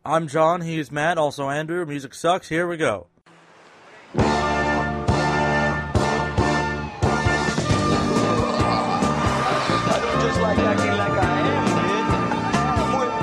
I'm John, he's Matt, also Andrew. Music sucks, here we go. I don't just like acting like I am, kid. I'm with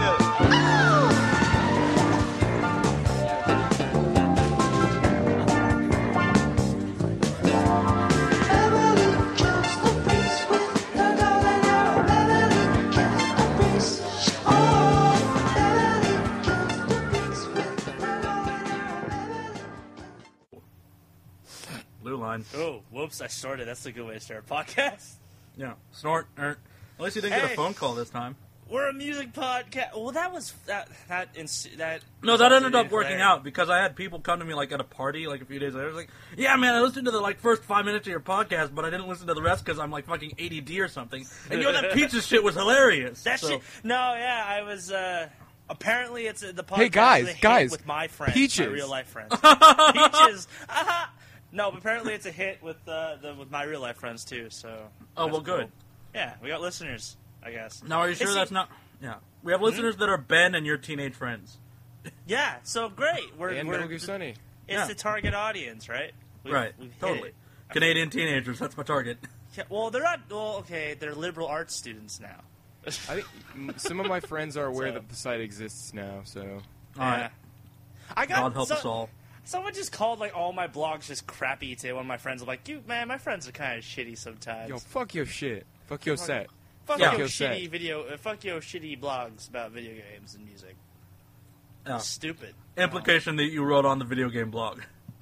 Blue line. Oh, whoops, I started. That's a good way to start a podcast. Yeah, snort. At least you didn't get a Hey. phone call this time. We're a music podcast. Well, that was that. No, that ended up working out because I had people come to me like at a party like a few days later. I was like, "Yeah, man, I listened to the like first 5 minutes of your podcast, but I didn't listen to the rest because I'm like fucking ADD or something." And you know that pizza shit was hilarious. That So- shit. No, yeah, I was. Apparently, it's the podcast. Hey, guys, is a hit guys, with my friends, Peaches. my real life friends. Peaches. No, but apparently it's a hit with with my real life friends too. So. Oh, that's well, good. cool. Yeah, we got listeners, I guess. Now, are you sure It's- that's not? Yeah, we have listeners that are Ben and your teenage friends. Yeah, so great. And we're Metal Gear Sunny. It's Yeah. the target audience, right? Right, we've hit totally. it. Canadian teenagers, that's my target. Yeah, well, they're not. Well, okay, they're liberal arts students now. I think some of my friends are aware So- that the site exists now, so... All right, I got. God help us all. Someone just called like all my blogs just crappy to one of my friends. I'm like, you man, my friends are kind of shitty sometimes. Yo, fuck your shit. Fuck your set. fuck yeah. your Set. shitty video. Fuck your shitty blogs about video games and music. Yeah. Stupid. Implication that you wrote on the video game blog.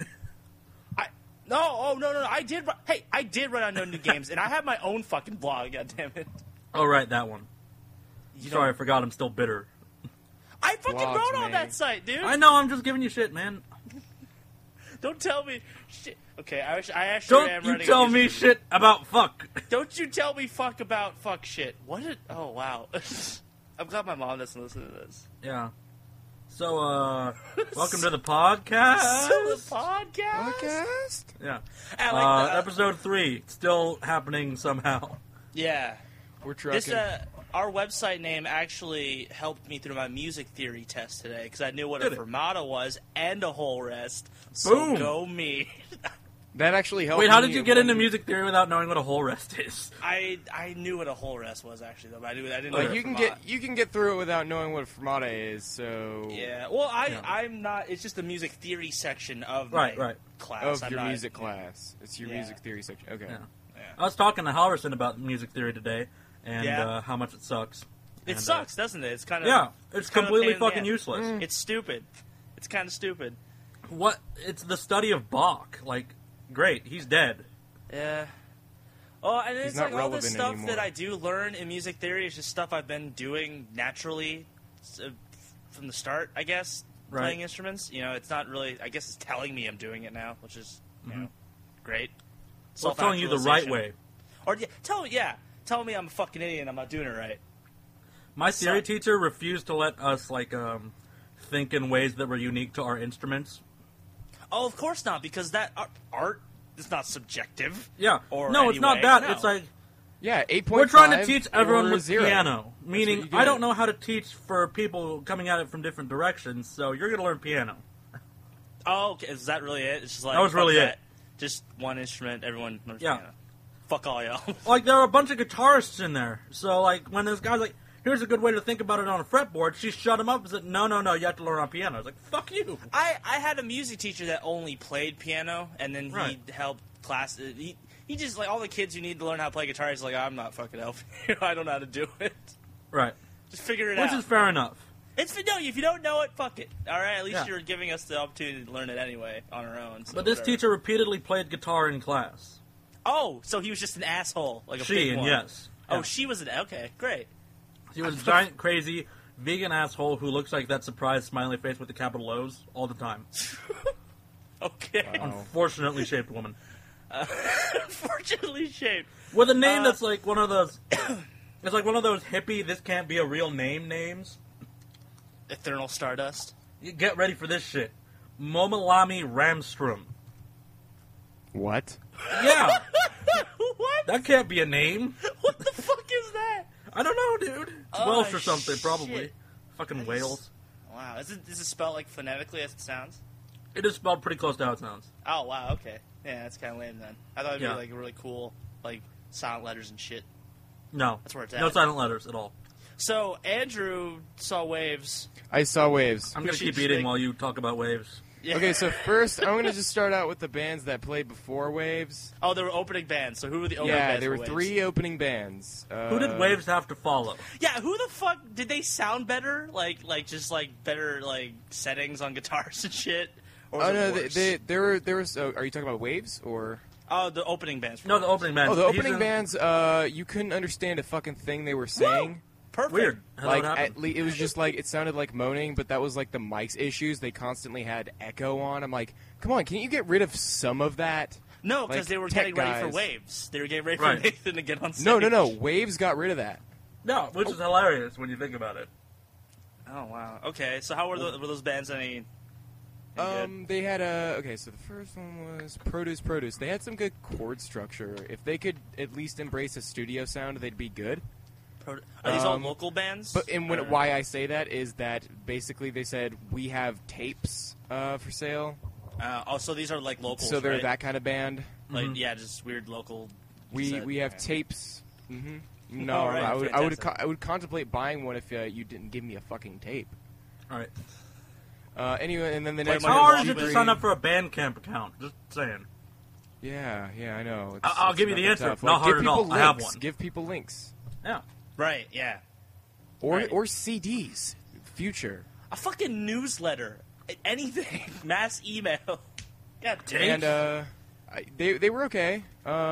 No. I did. Hey, I did write on No New Games, and I have my own fucking blog. God damn it. Oh, right, that one. You Sorry, I don't- forgot. I'm still bitter. I fucking Blogs, wrote on man. that site, dude. I know. I'm just giving you shit, man. Don't tell me shit. Okay, I actually am Don't you writing tell a me music- shit about fuck. Don't you tell me fuck about fuck shit. What did? Oh wow. I'm glad my mom doesn't listen to this. Yeah. So, welcome to the podcast. So the podcast. Podcast? Yeah. I like the, Episode 3, still happening somehow. yeah. We're trucking. This our website name actually helped me through my music theory test today because I knew what a Did it? fermata was and a whole rest. So Boom. go me. That actually helped Wait, how me did you get when- into music theory without knowing what a whole rest is? I knew what a whole rest was actually though, but I didn't know Like, what a you can fermata- get through it without knowing what a fermata is, so... Yeah. Well, Yeah. I'm not. It's just the music theory section of Right, my right. class. Of I'm your not- music class. It's your Yeah. music theory section. Okay. Yeah. Yeah. I was talking to Halverson about music theory today, and Yeah. how much it sucks. It And, sucks, doesn't it? It's kind of Yeah, it's kind of a completely pain in the fucking ass. useless. It's stupid. It's kind of stupid. What? It's the study of Bach. Like, great, he's dead. Yeah. Oh, and it's not like all this relevant stuff anymore. that I do learn in music theory is just stuff I've been doing naturally from the start, I guess. Right. Playing instruments. You know, it's not really. I guess it's telling me I'm doing it now, which is you know great. Well, it's telling you the right way. Or tell me I'm a fucking idiot and I'm not doing it right. My theory So- teacher refused to let us think in ways that were unique to our instruments. Oh, of course not, because that art is not subjective. Yeah, Or no, it's not anyway, that. no. It's like Yeah, 8.5 we're trying to teach everyone or with 0. piano. what Meaning, you I get. don't know how to teach for people coming at it from different directions. So you're going to learn piano. Oh, okay. Is that really it? It's just like That was fuck really that. it. Just one instrument. Everyone learns Yeah. piano. Fuck all y'all. Like there are a bunch of guitarists in there. So like when this guy's like, "Here's a good way to think about it on a fretboard," she shut him up and said, "No, you have to learn on piano." I was like, "Fuck you." I had a music teacher that only played piano, and then Right. he helped class. He just like all the kids who need to learn how to play guitar. He's like, I'm not fucking helping you. I don't know how to do it. Right, Just figure it which out. is fair enough. If you don't know it, fuck it. All right, at least Yeah. you're giving us the opportunity to learn it anyway on our own. So But this whatever. teacher repeatedly played guitar in class. Oh, so he was just an asshole, like a She big and one. yes. Oh, Yeah. she was an okay, great. She was a giant, crazy, vegan asshole who looks like that surprised smiley face with the capital O's all the time. Okay, Wow. Unfortunately shaped woman. unfortunately shaped. With a name that's like one of those... It's like one of those hippie, this can't be a real name names. Eternal Stardust. You get ready for this shit. Momalami Ramstrom. What? Yeah, What? that can't be a name. What the fuck is that? I don't know, dude. It's Oh, Welsh or something, probably. shit. Fucking Wales. Wow, Is it spelled like phonetically as it sounds? It is spelled pretty close to how it sounds. Oh wow, okay. Yeah, that's kind of lame then. I thought it'd Yeah. be like really cool, like silent letters and shit. No. That's where it's at. No silent letters at all. So Andrew saw Waves. I saw Waves. I'm going to Which keep you eating think- while you talk about Waves. Yeah. Okay, so first, I'm going to just start out with the bands that played before Waves. Oh, there were opening bands. So who were the opening Yeah, bands? there for were Waves? 3 opening bands. Who did Waves have to follow? Yeah, who the fuck did they sound better? Like just like better like settings on guitars and shit. Or was Oh it no, worse? there was. Are you talking about Waves or? Oh, the opening bands. For No, the Waves. opening band. Oh, the He's opening in- bands. You couldn't understand a fucking thing they were saying. Perfect. Weird. How Like that happened? it was just like it sounded like moaning, but that was like the mic's issues. They constantly had echo on. I'm like, come on, can't you get rid of some of that? No, because like, they were tech getting ready for guys. Waves. They were getting ready for Right. Nathan to get on stage. No. Waves got rid of that. No, which is hilarious when you think about it. Oh wow. Okay, so how were those bands any good? They had okay. So the first one was Produce. They had some good chord structure. If they could at least embrace a studio sound, they'd be good. Are these all Um, local bands? But and Or- why I say that is that basically they said we have tapes for sale, so these are like locals. so they're right? that kind of band. Like Mhm. yeah, just weird local. We set. we have Okay. tapes. hmm No, All right, I would fantastic. contemplate buying one if you didn't give me a fucking tape. All right. Anyway, and then the Play next my one How was hard is it to G-Green. sign up for a Bandcamp account? Just saying. Yeah, I know. I'll it's give you the fucking answer. tough. Not Like, hard give at all. people I have links. one. Give people links. Yeah. Right. Yeah. Or Right. or CDs. Future. A fucking newsletter. Anything. Mass email. God damn. Tapes? And they were okay.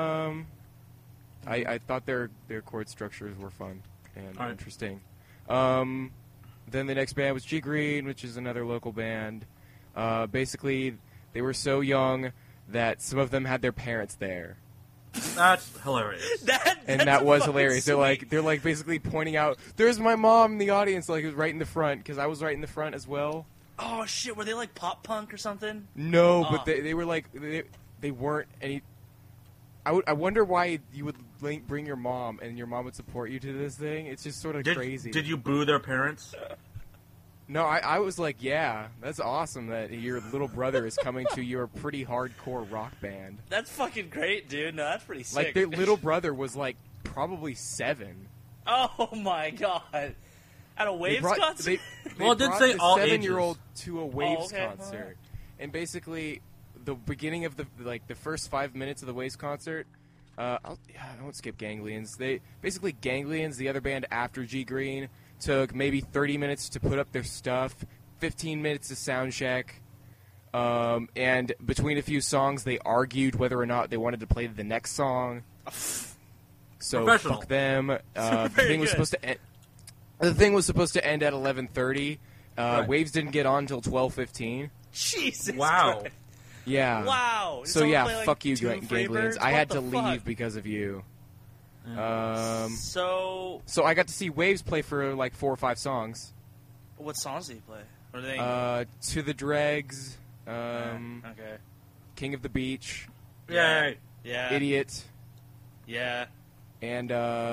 I thought their chord structures were fun and All right. interesting. Then the next band was G Green, which is another local band. Basically, they were so young that some of them had their parents there, That's hilarious. and That's that was fucking hilarious. sweet. They're like basically pointing out, "There's my mom in the audience," like it was right in the front because I was right in the front as well. Oh shit! Were they like pop punk or something? No, Ah. but they were like they weren't any. I wonder why you would bring your mom and your mom would support you to this thing. It's just sort of crazy. Did you boo their parents? No, I was like, yeah, that's awesome that your little brother is coming to your pretty hardcore rock band. That's fucking great, dude. No, that's pretty sick. Like their little brother was like probably 7. Oh my god! At a Waves concert. They Well, it did brought say the all 7-year-old to a Waves okay. concert, and basically the beginning of the first 5 minutes of the Waves concert. I won't skip Ganglions. Ganglions, the other band after G Green, took maybe 30 minutes to put up their stuff, 15 minutes to sound check, and between a few songs, they argued whether or not they wanted to play the next song. So Professional. fuck them. The Very thing was good. supposed to end. The thing was supposed to end at 11:30. Right. Waves didn't get on until 12:15. Jesus. Wow. Christ. Yeah. Wow. Did So someone yeah, play, like, fuck you, 2 Ganglions. Freebirds? I What had the to leave fuck? because of you. So, So I got to see Waves play for like 4 or 5 songs. what songs did he play? Or they? To the Dregs, okay. King of the Beach, Yay. Yeah. Idiot, Yeah. and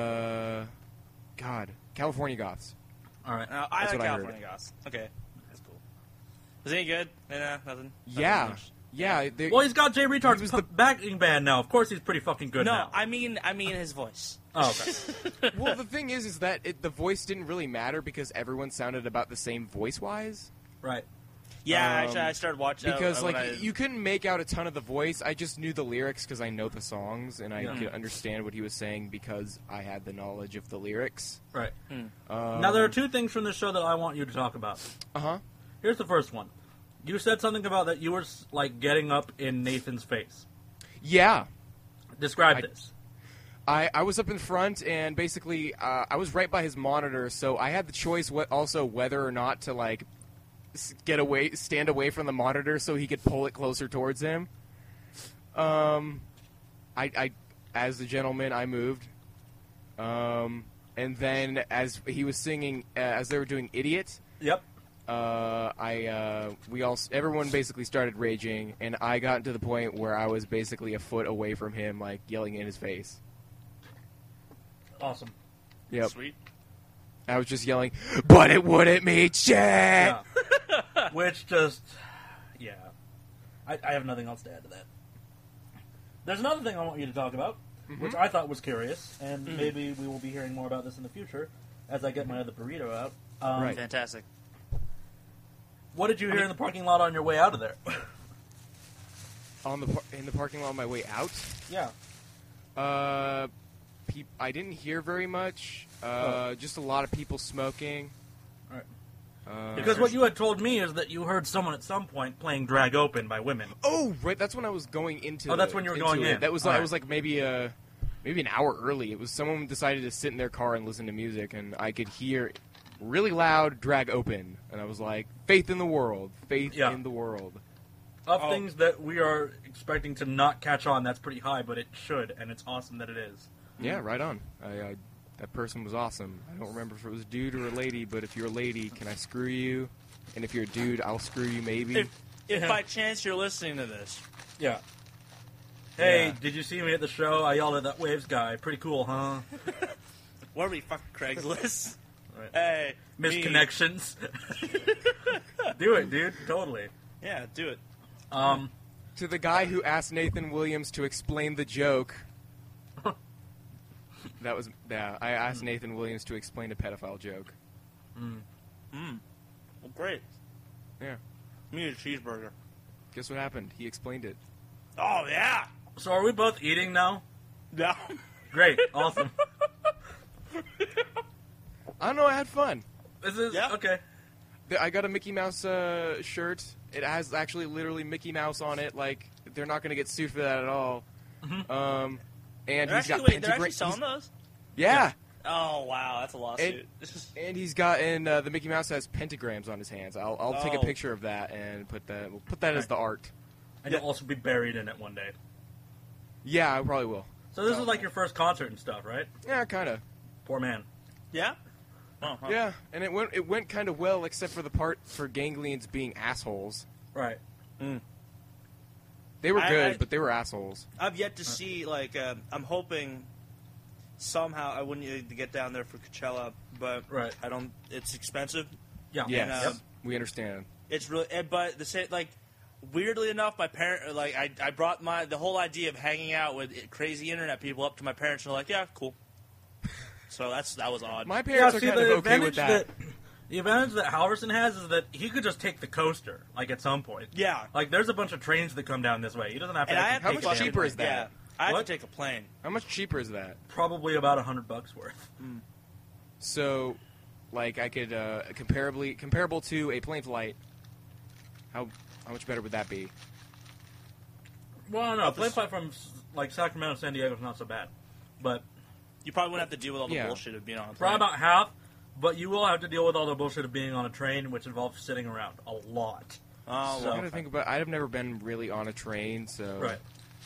God, California Goths. All right. I That's like what I California Goths. Okay. That's cool. Was he any good? Nah, nothing. Yeah, Nothing much. yeah. Well, he's got Jay He Retard's was the- backing band now. Of course, he's pretty fucking good No, now. I mean his voice. Oh, okay. Well, the thing is that the voice didn't really matter because everyone sounded about the same voice-wise. Right. Yeah, Um, actually, I started watching Because when like I- you couldn't make out a ton of the voice. I just knew the lyrics because I know the songs and I Yeah. could understand what he was saying because I had the knowledge of the lyrics. Right. Hmm. Now, there are 2 things from this show that I want you to talk about. Uh-huh. Here's the first one. You said something about that you were, like, getting up in Nathan's face. Yeah. Describe I- this. I was up in front, and basically, I was right by his monitor, so I had the choice also whether or not to, like, stand away from the monitor so he could pull it closer towards him. I as the gentleman, I moved. And then as he was singing, as they were doing Idiot, Yep. everyone basically started raging, and I got to the point where I was basically a foot away from him, like, yelling in his face. Awesome. Yep. Sweet. I was just yelling, but it wouldn't mean shit! Yeah. Which just, yeah. I have nothing else to add to that. There's another thing I want you to talk about, which I thought was curious, and maybe we will be hearing more about this in the future as I get my other burrito out. Right. Fantastic. What did you hear in the parking lot on your way out of there? In the parking lot on my way out? Yeah. I didn't hear very much. Just a lot of people smoking. Right. Uh, Because what you had told me is that you heard someone at some point playing "Drag Open" by women. Oh, right. That's when I was going into. Oh, that's when you were going it. in. That was All like, right. it was like maybe an hour early. It was someone decided to sit in their car and listen to music, and I could hear really loud "Drag Open," and I was like, "Faith in the world, faith Yeah. in the world." Of things that we are expecting to not catch on, that's pretty high, but it should, and it's awesome that it is. Yeah, right on. That person was awesome. I don't remember if it was a dude or a lady, but if you're a lady, can I screw you? And if you're a dude, I'll screw you maybe. If by chance you're listening to this, Yeah. Hey, Yeah. did you see me at the show? I yelled at that Waves guy. Pretty cool, huh? what are we fucking Craigslist? Right. Hey, me. Misconnections. Do it, dude. Totally. Yeah, do it. To the guy who asked Nathan Williams to explain the joke. I asked Nathan Williams to explain a pedophile joke. Well, great. Yeah. Me a cheeseburger. Guess what happened? He explained it. Oh yeah. So are we both eating now? No. Great. Awesome. I don't know. I had fun. This is Yeah. okay. I got a Mickey Mouse shirt. It has actually literally Mickey Mouse on it. Like, they're not going to get sued for that at all. And They're he's got actually, they're actually pentagram. selling those? Yeah. Oh wow, that's a lawsuit. And he's got the Mickey Mouse has pentagrams on his hands. I'll take a Oh. picture of that and we'll put that as the art. And you'll also be buried in it one day. Yeah, I probably will. So this is like your first concert and stuff, right? Yeah, kind of. Poor man. yeah. Oh, huh. Yeah, and it went kind of well, except for the part for ganglions being assholes. Right. They were good, I- but they were assholes. I've yet to see like I'm hoping somehow I wouldn't need to get down there for Coachella, but Right. I don't. It's expensive. Yeah. Yes, Yep. we understand. It's really, but the same like. Weirdly enough, my parent like I brought the whole idea of hanging out with crazy internet people up to my parents and they're like, yeah, cool. So that was odd. My Yeah, parents see, are kind of the okay with advantage that. the advantage that Halverson has is that he could just take the coaster, like, at some point. Yeah. Like, there's a bunch of trains that come down this way. He doesn't have to And I actually had How take much the damn cheaper plane. is that? Yeah, I had What? to take a plane. How much cheaper is that? Probably about $100 worth. So, like, I could comparable to a plane flight. How much better would that be? Well, no, plane flight from, like, Sacramento to San Diego is not so bad. But You probably wouldn't have to deal with all the Yeah. bullshit of being on a plane. probably about half. But you will have to deal with all the bullshit of being on a train, which involves sitting around a lot. Oh, So- well, I'm trying to think about. I've never been really on a train, so Right.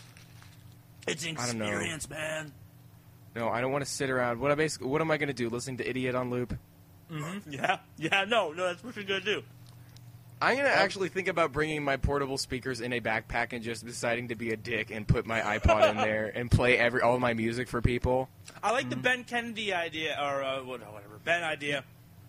it's an don't know. experience, man. no, I don't want to sit around. What am I going to do? Listening to Idiot on loop? Yeah, no, that's what you're gonna do. I'm going to actually think about bringing my portable speakers in a backpack and just deciding to be a dick and put my iPod in there and play all of my music for people. I like the Ben Kennedy idea, or whatever Ben idea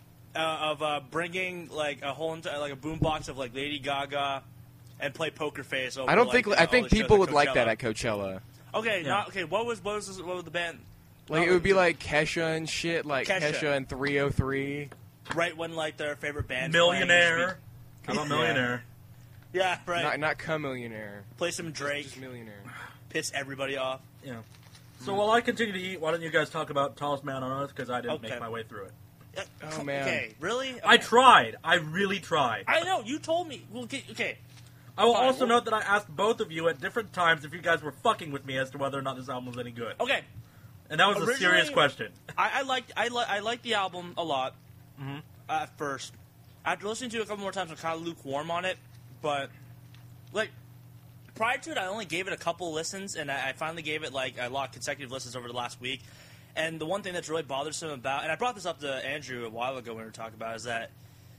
of bringing like a whole like a boombox of like Lady Gaga and play Poker Face. Over, I don't like, think. I all think the shows people at would like that Coachella. at Coachella. Okay, Yeah. What was the band? Like No, it would be like Kesha and shit, like Kesha. Kesha and 303. right when like their favorite band. Millionaire. How about Millionaire? Yeah, right. Not Millionaire. Play some Drake. Just Millionaire. Piss everybody off. Yeah. So while I continue to eat, why don't you guys talk about Tallest Man on Earth? Because I didn't Okay. make my way through it. Oh, man. Okay, really? Okay. I tried. I really tried. I know. You told me. Well, okay. I will Fine, also well- note that I asked both of you at different times if you guys were fucking with me as to whether or not this album was any good. Okay. And that was a serious Originally- question. I liked the album a lot at first. After listening to it a couple more times, I'm kind of lukewarm on it. But like prior to it, I only gave it a couple listens, and I finally gave it like a lot of consecutive listens over the last week. And the one thing that's really bothersome about, and I brought this up to Andrew a while ago when we were talking about, it, is that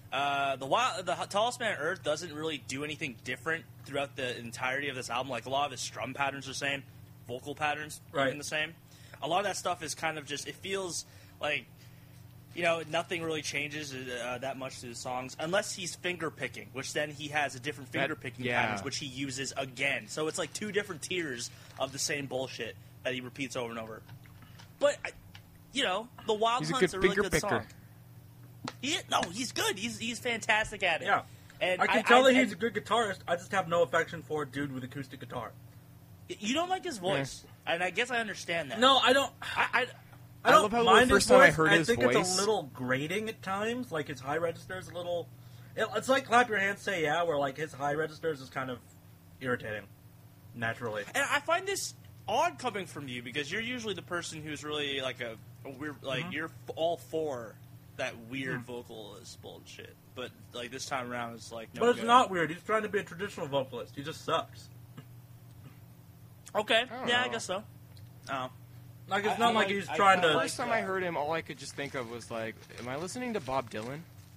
the Tallest Man on Earth doesn't really do anything different throughout the entirety of this album. Like a lot of his strum patterns are the same, vocal patterns Right. even the same. A lot of that stuff is kind of just, it feels like nothing really changes that much to the songs unless he's finger picking, which then he has a different finger picking patterns, which he uses again. So it's like two different tiers of the same bullshit that he repeats over and over. But the Wild Hunt's a really good song. He's good. He's fantastic at it. Yeah. And I can tell that he's a good guitarist. I just have no affection for a dude with acoustic guitar. You don't like his voice, and I guess I understand that. No, I don't. I don't love how mind the his first time voice. I heard his think voice. it's a little grating at times. Like his high register is a little. It's like clap your hands, say yeah, where like his high registers is kind of irritating, naturally. And I find this odd coming from you because you're usually the person who's really like a weird, like you're all for that weird vocalist bullshit. But like this time around, it's like no. But it's good. not weird. He's trying to be a traditional vocalist. He just sucks. Okay, I don't yeah, know. I guess so. Oh. Like it's not like he's trying The to. first time I heard him, all I could just think of was like, am I listening to Bob Dylan?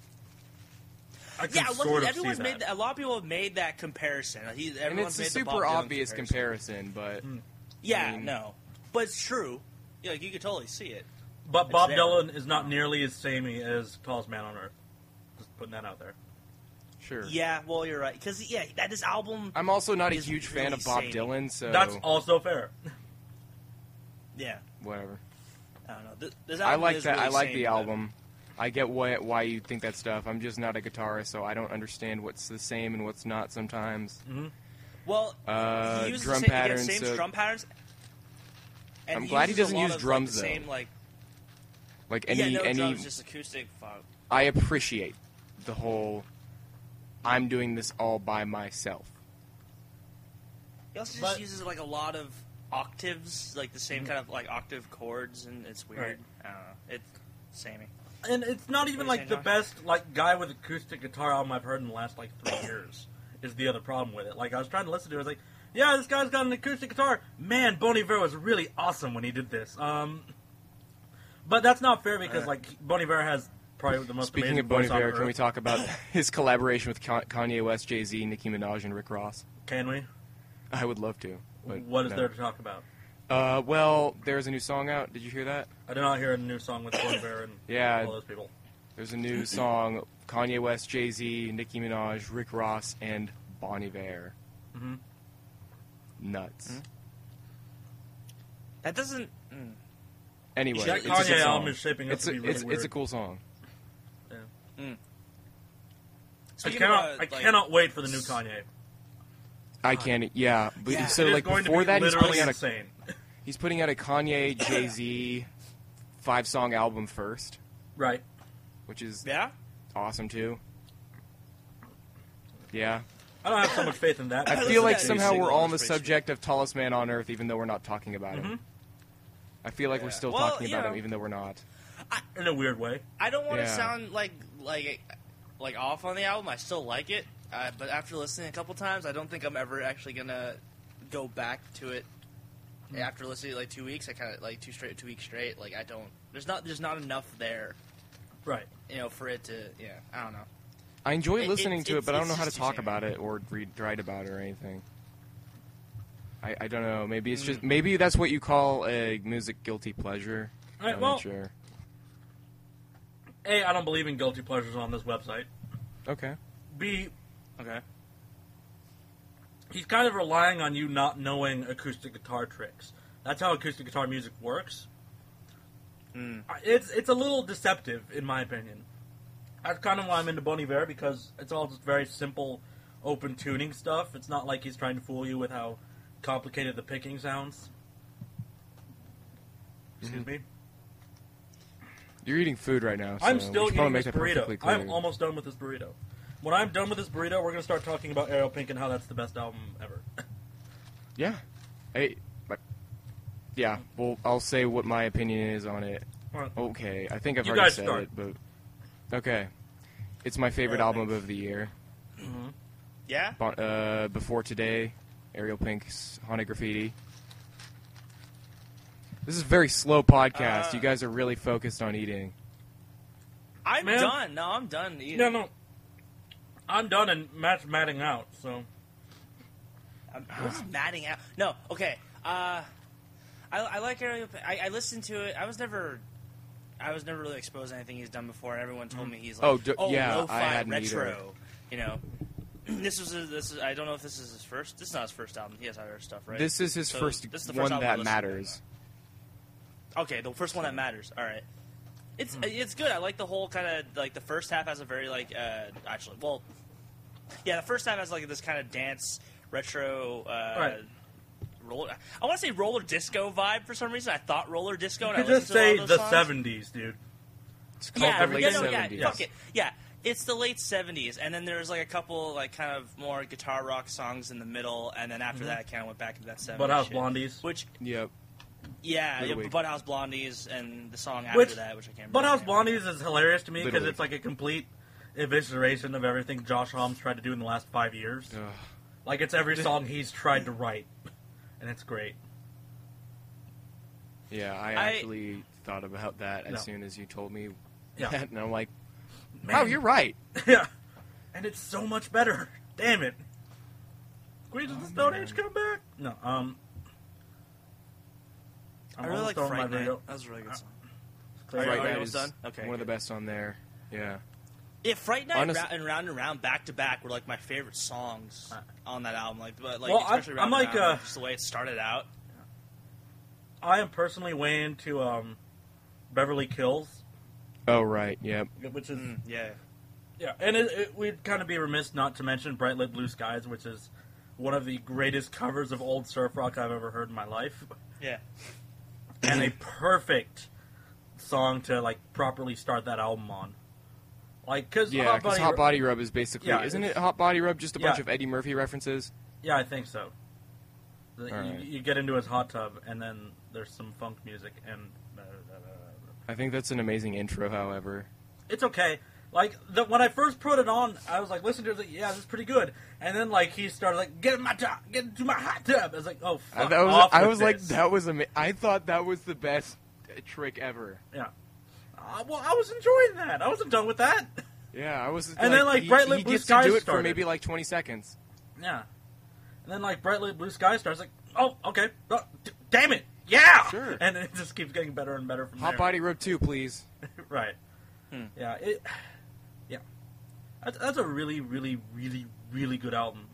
I can Yeah, sort of everyone's see made that. a lot of people have made that comparison. And Everyone's it's a made the Bob super Dylan obvious comparison, but Yeah, I mean- no, but it's true. Yeah, like, you could totally see it. But Bob there. Dylan is not nearly as samey as Tallest Man on Earth. Just putting that out there. sure. Yeah, well, you're right because that this album. I'm also not a is huge really fan of Bob samey. Dylan, so That's also fair. Yeah, whatever. I don't know. This I album like is that. really I like samey, the but- album. I get why you think that stuff. I'm just not a guitarist, so I don't understand what's the same and what's not sometimes. Well, he uses drum the same, patterns, same so- drum patterns. And I'm glad he uses a doesn't lot use of, drums, the though. Same, like, Like yeah, any no any, drums, just acoustic. I appreciate the whole. I'm doing this all by myself. He also But- just uses like a lot of octaves, like the same kind of like octave chords, and it's weird. Right. I don't know. It's samey. And it's not even What are like you the saying, best like guy with acoustic guitar album I've heard in the last like 3 years. Is the other problem with it? Like I was trying to listen to it, I was like, yeah, this guy's got an acoustic guitar. Man, Bon Iver was really awesome when he did this. But that's not fair because like Bon Iver has probably the most Speaking amazing of Bon voice on Iver, can earth. we talk about his collaboration with Kanye West, Jay-Z, Nicki Minaj, and Rick Ross? Can we? I would love to. But What is no. there to talk about? Well, there's a new song out. Did you hear that? I did not hear a new song with Bon Iver and Yeah. all those people. There's a new song. Kanye West, Jay-Z, Nicki Minaj, Rick Ross, and Bon Iver. Mhm. Nuts. That doesn't. Anyway, That it's a good Kanye song. album is shaping up It's to be really it's weird. a cool song. I cannot wait for the new Kanye. I can't. Yeah, but Yeah. so It is like going to before be that, he's literally putting out a insane. he's putting out a Kanye Jay-Z 5-song album first, Right. which is Yeah. awesome too. Yeah, I don't have so much faith in that. I listen feel to like that somehow single, we're all on it's the pretty subject of tallest man on earth, even though we're not talking about him. I feel like we're still Well, talking you about know. him, even though we're not. in a weird way. I don't want to Yeah. sound like off on the album. I still like it, but after listening a couple times, I don't think I'm ever actually gonna go back to it. After listening to like 2 weeks, I kind of like 2 weeks straight. Like I don't. There's not enough there, Right. for it to. Yeah, I don't know. I enjoy It- listening it's- to it, but I don't know it's how to just too talk samey. about it or write about it or anything. I don't know. Maybe it's just maybe that's what you call a music guilty pleasure. Right, I'm well- not sure. A, I don't believe in guilty pleasures on this website. Okay. B, Okay. he's kind of relying on you not knowing acoustic guitar tricks. That's how acoustic guitar music works. It's a little deceptive, in my opinion. That's kind of why I'm into Bon Iver, because it's all just very simple, open tuning stuff. It's not like he's trying to fool you with how complicated the picking sounds. Excuse me? You're eating food right now. So I'm we still should probably eating make this that perfectly burrito. clear. I'm almost done with this burrito. When I'm done with this burrito, we're going to start talking about Ariel Pink and how that's the best album ever. Yeah. Hey, but yeah. Well, I'll say what my opinion is on it. Alright. Okay. I think I've You already guys said start. it, but okay. It's my favorite Ariel album Pink. of the year. Yeah. Before Today, Ariel Pink's Haunted Graffiti. This is a very slow podcast. You guys are really focused on eating. I'm Man. done. No, I'm done eating. No. I'm done and Matt's matting out, so... What's matting out? No, okay. I like Ariel. I listened to it. I was never I was never really exposed to anything he's done before, and everyone told me he's Oh, like, yeah, lo-fi I hadn't retro. either. You know, this is. I don't know if this is his first. This is not his first album. He has other stuff, right? This is his So first this is the one album I that listened to. matters. Okay, the first one that matters. All right, it's good. I like the whole kind of like the first half has a very like actually well, yeah, the first half has like this kind of dance retro. Right. I want to say roller disco vibe for some reason. I thought roller disco. And You I could just listened to a say lot of the those songs. 70s, dude. It's called Yeah, the late yeah, no, 70s. yeah, fuck it. Yeah, it's the late 70s, and then there's like a couple like kind of more guitar rock songs in the middle, and then after that, I kind of went back into that 70s Butthouse shit. Blondies. Which, Yep. yeah, Little Weak. Butthouse Blondies, and the song after Which, that, which I can't remember. Butthouse Blondies is hilarious to me Little because Weak. it's like a complete evisceration of everything Josh Homme tried to do in the last 5 years. Ugh. Like, it's every song he's tried to write. And it's great. Yeah, I actually thought about that as No. soon as you told me Yeah. that, and I'm like, Man. oh, you're right. Yeah. And it's so much better. Damn it. Queens of the Stone Age come back? No, I'm I really almost like throwing my Fright Night. video. That was a really good song. Clear. Fright you Night almost is done? Okay, one of the good. best on there. Yeah. Yeah, Fright Night Honest- and Round back to back were like my favorite songs on that album. Like, but like Well, especially I'm Round like, and Round, just the way it started out. I am personally way into Beverly Kills, Oh, right. Yep. which is Yeah. yeah, and we'd kind of be remiss not to mention Bright Lit Blue Skies, which is one of the greatest covers of old surf rock I've ever heard in my life, Yeah. and a perfect song to like properly start that album on. Like, because Yeah, because Hot Body Rub is basically, Yeah, isn't it it's- Hot Body Rub just a bunch Yeah. of Eddie Murphy references? Yeah, I think so. Alright. You get into his hot tub, and then there's some funk music, and I think that's an amazing intro, however. it's okay. Like, when I first put it on, I was like, listen to it, I was like, yeah, this is pretty good. And then, like, he started, like, get into my hot tub. I was like, oh, fuck off I with was like, this. that was I thought that was the best trick ever. Yeah. Well, I was enjoying that. I wasn't done with that. Yeah, I was. And then, like, Bright Lit he Blue gets Skies to do it for started. maybe like 20 seconds. Yeah. And then, like, Bright Lit Blue Sky starts, like, oh, okay. Oh, damn it. Yeah! Sure. And it just keeps getting better and better from Hot there. Body Rub 2, please. Right. Yeah. Yeah. That's a really, really, really, really good album.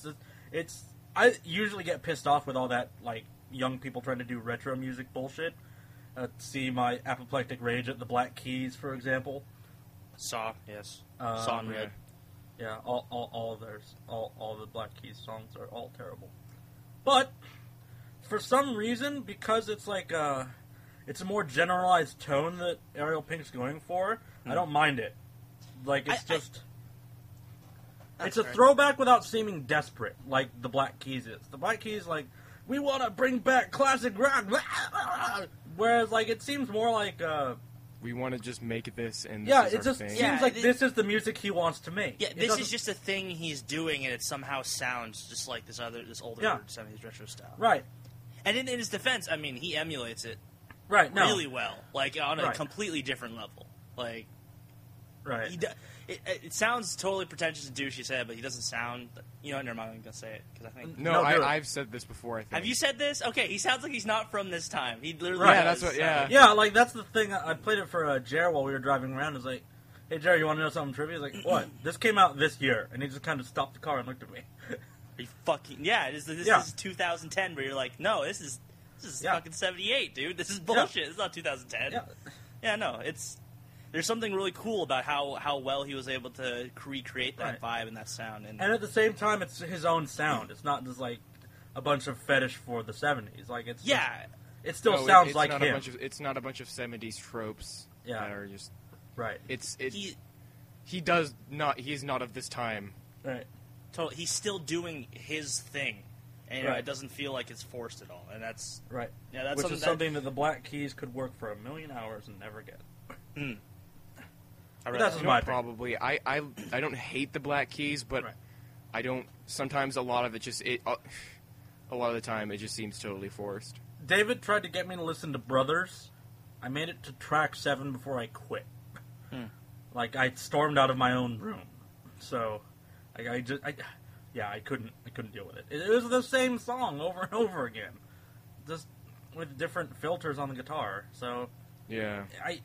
I usually get pissed off with all that, like, young people trying to do retro music bullshit. See my apoplectic rage at the Black Keys, for example. Saw, yes. Saw and Red. Yeah, all of theirs, all the Black Keys songs are all terrible. But for some reason, because it's like it's a more generalized tone that Ariel Pink's going for, I don't mind it. Like it's it's a fair. throwback without seeming desperate, like the Black Keys is. The Black Keys, like, we want to bring back classic rock, whereas like it seems more like We want to just make this, and yeah, this it is just our thing. seems Yeah, like it- this is the music he wants to make. Yeah, It this doesn't- is just a thing he's doing, and it somehow sounds just like this older Yeah. 70s retro style. right, And in his defense, I mean, he emulates it right, no, really well, like on a Right. completely different level. Like right. it sounds totally pretentious and douchey to say it, but he doesn't sound. You know, what, never mind. I'm gonna say it because I think. No, No, do it. I've said this before. I think. Have you said this? Okay, he sounds like he's not from this time. He literally. Right. Yeah, does that's what. sound- Yeah. Yeah, like that's the thing. I played it for Jer while we were driving around. It's like, hey Jer, you want to know something trivia? He's like, what? This came out this year, and he just kind of stopped the car and looked at me. Are you fucking yeah? This Yeah. is 2010, where you're like, no, this is Yeah. fucking 78, dude. This is bullshit. It's not 2010. Yeah, Yeah, no, it's. There's something really cool about how well he was able to recreate that vibe and that sound. And and at the same time, it's his own sound. It's not just like a bunch of fetish for the '70s. Like it's yeah, it still No, sounds it's like not him. A bunch of, it's not a bunch of 70s tropes Yeah. that are just. Right, He does not. He's not of this time. right. totally, he's still doing his thing, and you know, Right. it doesn't feel like it's forced at all. And that's Right. yeah, that's Which something is something that the Black Keys could work for 1,000,000 hours and never get. I But read that's that. just my opinion. Probably. I don't hate the Black Keys, but Right. I don't. Sometimes a lot of it just a lot of the time it just seems totally forced. David tried to get me to listen to Brothers. I made it to track 7 before I quit. Like I stormed out of my own room. So, I couldn't deal with it. It was the same song over and over again, just with different filters on the guitar. So Yeah.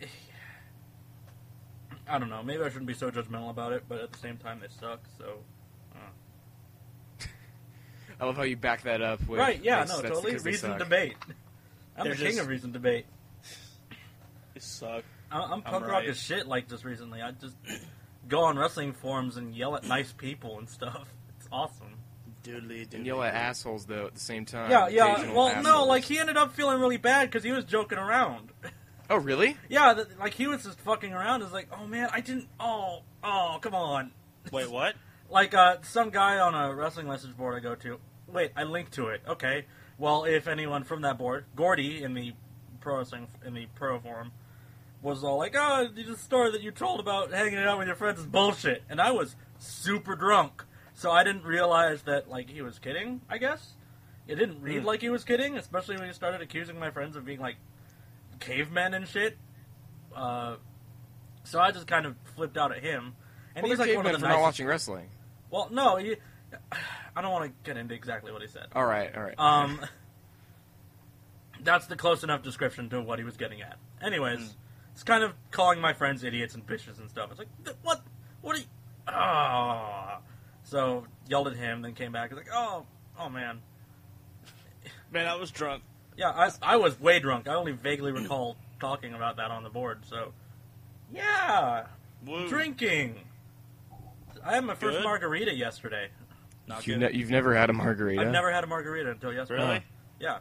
I don't know. Maybe I shouldn't be so judgmental about it, but at the same time, they suck. So, I love how you back that up. With, right? Yeah, that's- no, that's totally. because they Reasoned suck. debate. I'm They're the king just- of reasoned debate. They suck. I'm punk rock right. as shit. Like just recently, I just go on wrestling forums and yell at nice people and stuff. It's awesome. Doodly. And yell at assholes though at the same time. Yeah, yeah. Occasional Well, no, assholes. like he ended up feeling really bad because he was joking around. Oh, really? Yeah, like he was just fucking around. It's like, oh man, I didn't. Oh, come on. Wait, what? Like some guy on a wrestling message board I go to. Wait, I linked to it. Okay. Well, if anyone from that board, Gordy in the pro forum, was all like, "Oh, the story that you told about hanging out with your friends is bullshit," and I was super drunk, so I didn't realize that like he was kidding. I guess it didn't read like he was kidding, especially when he started accusing my friends of being like cavemen and shit. So I just kind of flipped out at him, and Well, he's they're like one of cavemen the for not nicest. watching wrestling. Well, no, I don't want to get into exactly what he said. All right. That's the close enough description to what he was getting at. Anyways, it's kind of calling my friends idiots and bitches and stuff. It's like, what? What are you? Ah. So yelled at him, then came back. It's like, oh man. Man, I was drunk. Yeah, I was way drunk. I only vaguely recall talking about that on the board. So, yeah, Woo. drinking. I had my first Good? margarita yesterday. Not You've, good. you've never had a margarita? I've never had a margarita until yesterday. Really? Yeah.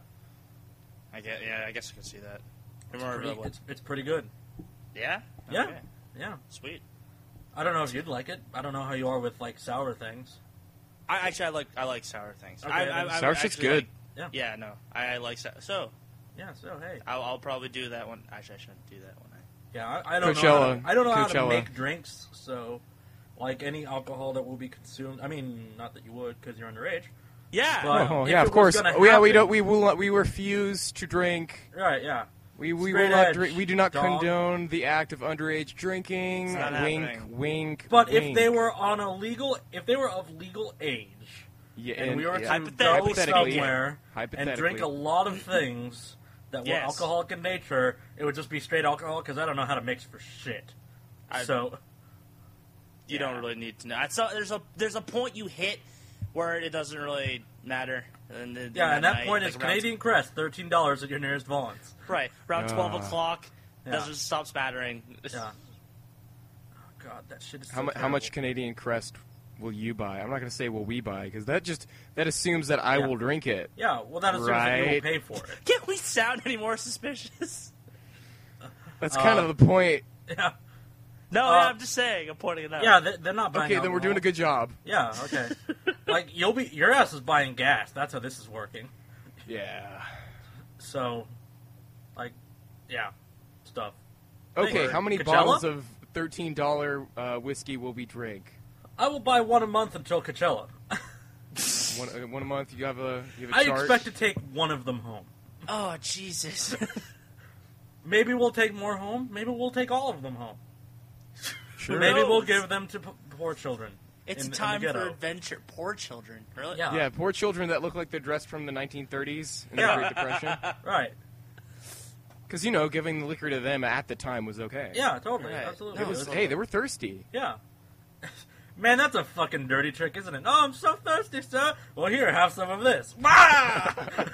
I guess I can see that. It's pretty good. Yeah? Yeah. Okay. Yeah. Sweet. I don't know if you'd like it. I don't know how you are with like sour things. I like sour things. Okay, I Sour shit's actually good. Yeah. Yeah, no. I like sour. So, Yeah. So hey. I'll probably do that one. Actually, I shouldn't do that one. Yeah. I don't know. Coachella. I don't know how to Coachella. make drinks. So, like any alcohol that will be consumed. I mean, not that you would because you're underage. Yeah. But Oh if yeah, it of course. was gonna Oh, yeah, we happen- don't. We will. Not, we refuse to drink. Right. Yeah. We will Straight not edge, drink. We do not dog. condone the act of underage drinking. It's not Wink, happening. wink. But wink. if they were if they were of legal age, yeah, and we were to hypothetically go speaking. somewhere and Hypothetically. drink a lot of things that were Yes. alcoholic in nature, it would just be straight alcohol because I don't know how to mix for shit. So. You don't really need to know. There's a point you hit where it doesn't really matter. And then Yeah, and that night, point like is around- Canadian Crest, $13 at your nearest Vaughn's. Right, around 12 o'clock, Yeah. doesn't stop spattering. Yeah. Oh god, that shit is so How much terrible. Canadian Crest will you buy? I'm not going to say will we buy because that assumes that I Yeah. will drink it. Yeah, well that assumes that you will Right. pay for it. Can't we sound any more suspicious? That's kind of the point. Yeah, No, I'm just saying. I'm pointing it out. yeah, they're not buying. Okay, then we're doing a alcohol. good job. Yeah, okay. Like your ass is buying gas. That's how this is working. Yeah. So, like, yeah, stuff. Okay, Thanks. how many Coachella? bottles of $13 whiskey will we drink? I will buy one a month until Coachella. One a month. You have a I chart. expect to take one of them home. Oh, Jesus. Maybe we'll take more home. Maybe we'll take all of them home. Sure. Maybe knows? we'll give them to poor children. It's in the time for ghetto. adventure. Poor children. Really? Yeah. Yeah, poor children that look like they're dressed from the 1930s in the Yeah. Great Depression. Right. Because giving the liquor to them at the time was okay. Yeah, totally. Right. Absolutely. It was. Hey, they were thirsty. Yeah. Man, that's a fucking dirty trick, isn't it? Oh, I'm so thirsty, sir. Well, here, have some of this. Bah!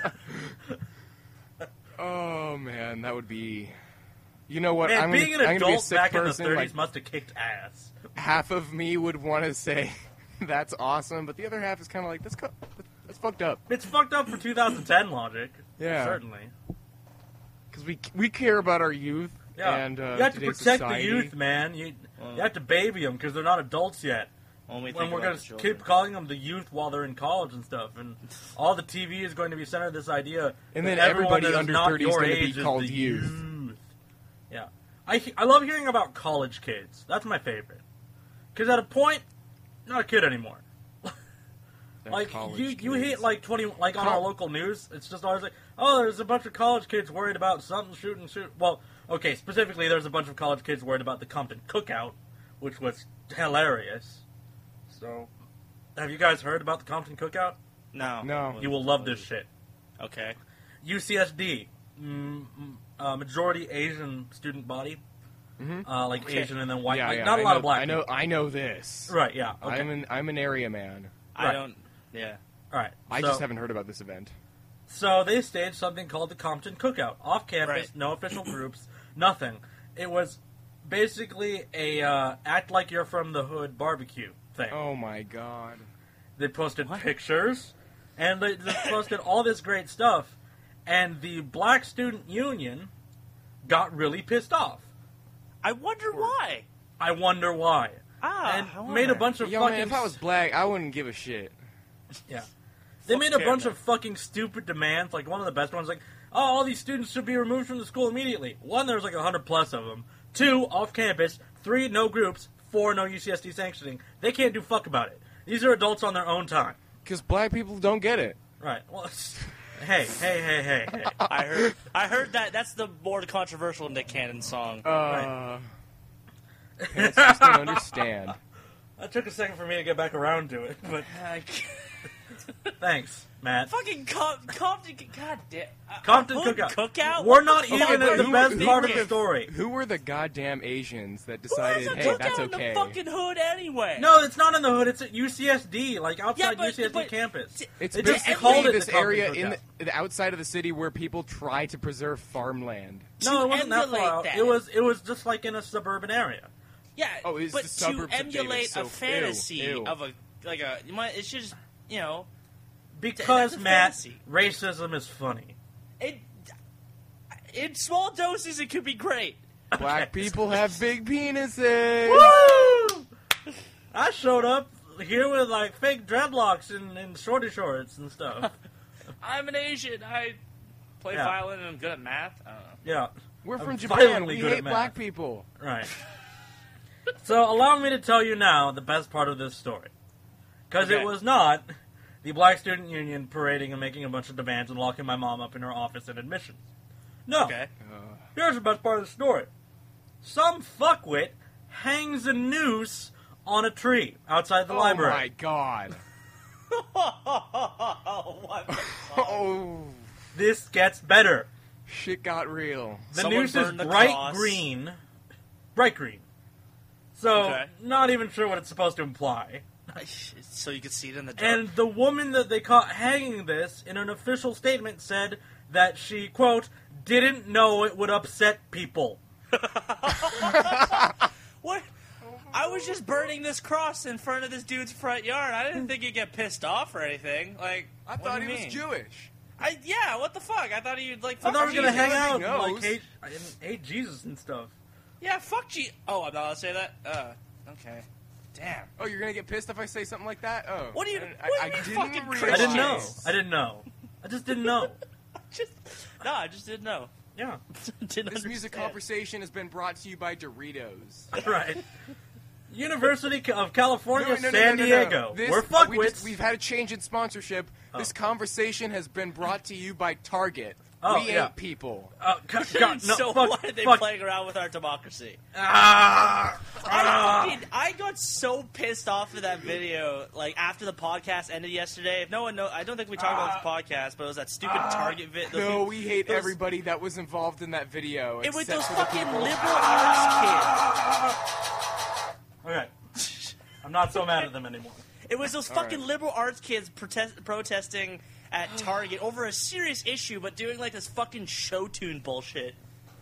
Oh man, that would be. You know what? Man, I'm being gonna, an I'm gonna be a adult sick back person. in the 30s Like, must have kicked ass. half of me would want to say that's awesome, but the other half is kind of like that's fucked up. It's fucked up for 2010 logic. Yeah. Certainly. Because we care about our youth. Yeah. And you have to today's protect society. the youth, man. You have to baby them because they're not adults yet. Only When think we're about going the to children. keep calling them the youth while they're in college and stuff, and all the TV is going to be centered on this idea, And that then everyone everybody that is under not 30 is your gonna be age is called the youth. Yeah, I love hearing about college kids. That's my favorite. Because at a point, not a kid anymore. That Like college you hit kids. like 20, like on our local news, it's just always like, oh, there's a bunch of college kids worried about something shooting. Well, okay, specifically, there's a bunch of college kids worried about the Compton Cookout, which was hilarious. So, have you guys heard about the Compton Cookout? No. No. You will love this shit. Okay. UCSD majority Asian student body. Like Okay. Asian and then white. Yeah, like, yeah, not a I lot know- of black I know this. people. Right, yeah. Okay. I'm an area man. I Right. don't. Yeah. All right. I so, just haven't heard about this event. So they staged something called the Compton Cookout. Off campus, Right. no official groups, nothing. It was basically a act like you're from the hood barbecue thing. Oh my god. They posted pictures, and they posted all this great stuff, and the Black Student Union got really pissed off. I wonder why. I wonder why. I And wonder. made a bunch of Yo, fucking... man, if I was black, I wouldn't give a shit. Yeah. They Fuck made a care, bunch man. of fucking stupid demands. Like, one of the best ones, like, oh, all these students should be removed from the school immediately. One, there's like 100 plus of them. 2, off campus. 3, no groups. 4, no UCSD sanctioning. They can't do fuck about it. These are adults on their own time. Because black people don't get it. Right. Well, hey. I heard that. That's the more controversial Nick Cannon song. Parents just don't understand. It took a second for me to get back around to it, but thanks, Matt. Fucking Compton. God damn. Compton Hood Cookout. What We're the not fuck even are at the you best part of thinking? the story. Who were the goddamn Asians that Who decided, has a hey, cookout that's in okay? the fucking hood anyway? No, it's not in the hood. It's at UCSD, like outside but- UCSD but- campus. It's They just basically called it this the Compton area in Cookout. the outside of the city where people try to preserve farmland. No, to it wasn't that far emulate out. that. It was just like in a suburban area. Yeah, Oh, it's but the to suburbs of emulate Davis, so a fantasy ew. of a it should just Because, That's a Matt, fantasy. racism is funny. it in small doses it could be great. Black people have big penises. Woo! I showed up here with like fake dreadlocks and shorty shorts and stuff. I'm an Asian. I play Yeah. violin and I'm good at math. I don't know. Yeah, We're I'm from Japan. violently We good at hate math. black people. right. So allow me to tell you now the best part of this story. Because Okay. it was not the Black Student Union parading and making a bunch of demands and locking my mom up in her office at admissions. No. Okay. Here's the best part of the story. Some fuckwit hangs a noose on a tree outside the Oh library. my god. What the fuck? Oh, This gets better. shit got real. The Someone noose is burned the bright cross. green. Bright green. So, Okay. not even sure what it's supposed to imply. So you could see it in the dark. And the woman that they caught hanging this, in an official statement, said that she, quote, didn't know it would upset people. What? I was just burning this cross in front of this dude's front yard. I didn't think he'd get pissed off or anything. Like, I what thought do he you was mean? Jewish. Yeah, what the fuck? I thought he'd like. I Fuck thought I was going to Jesus. hang out Everybody and, like, knows. hate Jesus and stuff. Yeah, fuck G. Oh, I'm not allowed to say that. Okay. Damn. Oh, you're gonna get pissed if I say something like that? Oh, What do you- I, what do I you mean didn't fucking realize. I didn't know. Christians. I didn't know. I just didn't know. I just didn't know. Yeah. Didn't This music understand. conversation has been brought to you by Doritos. Right. University of California, No, no, no, San no, no, no. Diego. This- We're fuckwits. We've had a change in sponsorship. This conversation has been brought to you by Target. Oh, we yeah. ain't people. God, no, So fuck, why are they fuck. playing around with our democracy? Ah, I got so pissed off of that video. Like after the podcast ended yesterday. If no one knows, I don't think we talked about the podcast, but it was that stupid Target video. No, we hate everybody that was involved in that video. It was except those for the fucking people. liberal arts kids. Okay. I'm not so mad at them anymore. It was those fucking liberal arts kids protesting at Target over a serious issue, but doing like this fucking show tune bullshit.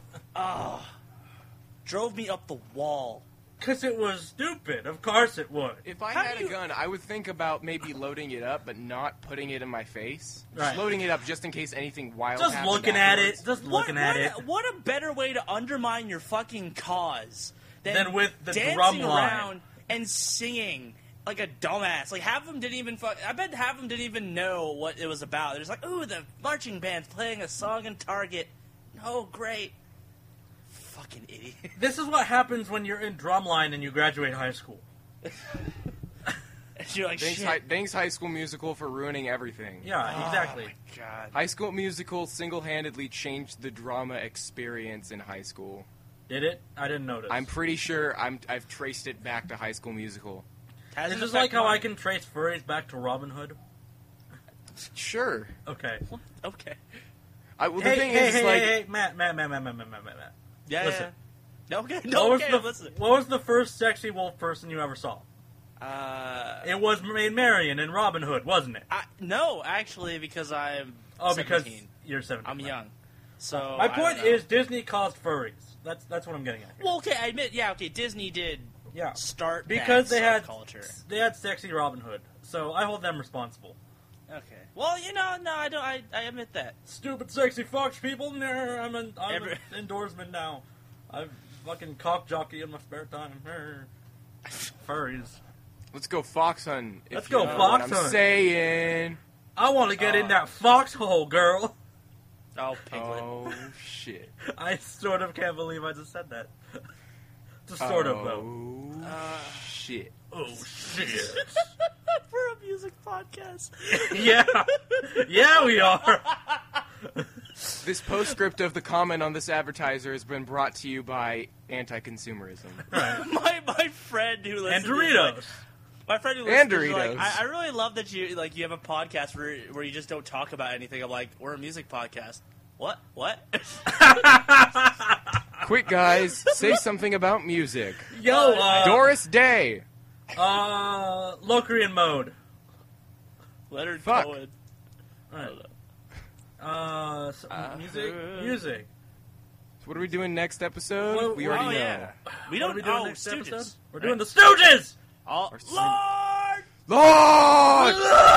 Drove me up the wall. Because it was stupid. Of course it would. If I How had do a you- gun, I would think about maybe loading it up, but not putting it in my face. Right. Just loading it up just in case anything wild Just happened looking at it. afterwards. Just looking at it. What a better way to undermine your fucking cause Than with the dancing drum line. around and singing like a dumbass. Like half of them didn't even I bet half of them didn't even know what it was about. They're just like, ooh, the marching band's playing a song in Target. Oh, great. Fucking idiot. This is what happens when you're in drumline and you graduate high school. And you're like, Thanks, shit. thanks, High School Musical, for ruining everything. Yeah, exactly. God. High School Musical single-handedly changed the drama experience in high school. Did it? I didn't notice. I'm pretty sure I've traced it back to High School Musical. Has It's it just like how I affected can trace furries back to Robin Hood. Sure. Okay. mine? Okay. The thing is, hey, Matt. Yeah, Listen. yeah. Okay, no, okay, listen. What was the first sexy wolf person you ever saw? It was Maid Marian in Robin Hood, wasn't it? No, actually, because I'm Oh, 17. because you're 17. I'm young. So My I point don't know. is Disney caused furries. That's what I'm getting at here. Well, okay, I admit, yeah, okay, Disney did Yeah. start Because that they subculture. had sexy Robin Hood, so I hold them responsible. Okay. Well, no, I don't. I admit that. Stupid sexy fox people. Nah, I'm an endorsement now. I'm fucking cock jockey in my spare time. Furries. let's go fox hunting. if Let's you go know fox what I'm hunting. saying. I want to get in that foxhole, girl. Oh, Piglet. Oh shit. I sort of can't believe I just said that. Just sort of though. Oh shit. Oh shit. For a music podcast. yeah, we are. This postscript of the comment on this advertiser has been brought to you by anti-consumerism. my friend who listens. And Doritos. My friend who And listens is Doritos. like, I really love that you have a podcast where you just don't talk about anything. I'm like, we're a music podcast. What? Quick, guys, say something about music. Yo, Doris Day. Locrian mode. Leonard Fuck. Cohen. Music. So what are we doing next episode? Well, we already Oh know. yeah. We What don't are we doing know next Stooges. episode? We're doing the Stooges! Oh, Or Lord! Lord!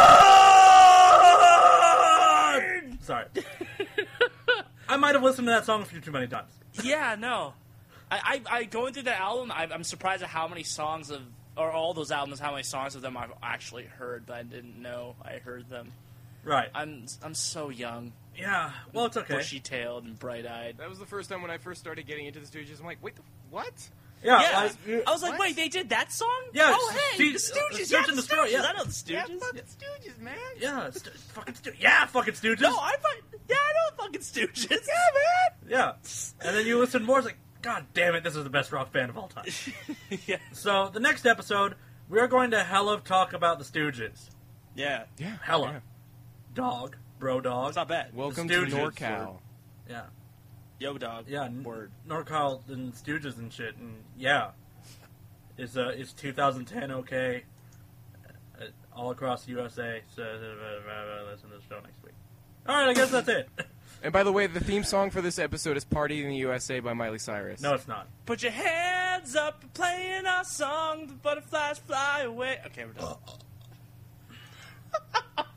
Sorry. I might have listened to that song a few too many times. Yeah, no. I going through the album, I'm surprised at how many songs or all those albums, how many songs of them I've actually heard, but I didn't know I heard them. Right. I'm so young, Yeah. Well, it's okay. bushy-tailed and bright-eyed. That was the first time when I first started getting into the Stooges. I'm like, wait, what? Yeah. Yeah, I was like, what? wait, they did that song? Yeah, Oh, hey, Stooges- the Stooges. Search Yeah, and the Destroy, Stooges. yeah. I know the Stooges. Stooges, man. Yeah. Fucking Stooges. No, I know the fucking Stooges. Yeah, Yeah. And then you listen more, it's like, God damn it, this is the best rock band of all time. man. Yeah. So, the next episode, we are going to hella talk about the Stooges. Yeah. Yeah. Hella. yeah. Dog. Bro dog. It's not bad. Welcome The to Stooges. NorCal. Yeah. Yo, dog. Yeah. Word. NorCal and Stooges and shit, and yeah. Is 2010 okay? All across USA. So, listen to the show next week. Alright, I guess that's it. And by the way, the theme song for this episode is "Party in the USA" by Miley Cyrus. No, it's not. Put your hands up, playing our song, the butterflies fly away. Okay, we're done.